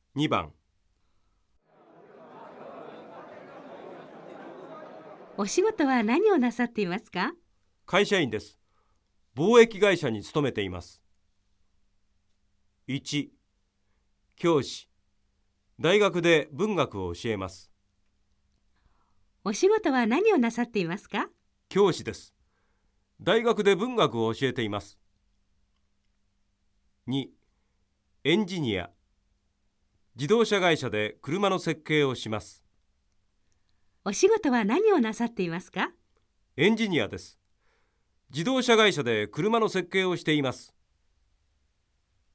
2番。 お仕事は何をなさっていますか？ 会社員です。貿易会社に勤めています。1、教師。大学で文学を教えます。 お仕事は何をなさっていますか？ 教師です。大学で文学を教えています。2、エンジニア。自動車会社で車の設計をします。 お仕事は何をなさっていますか？ エンジニアです。自動車会社で車の設計をしています。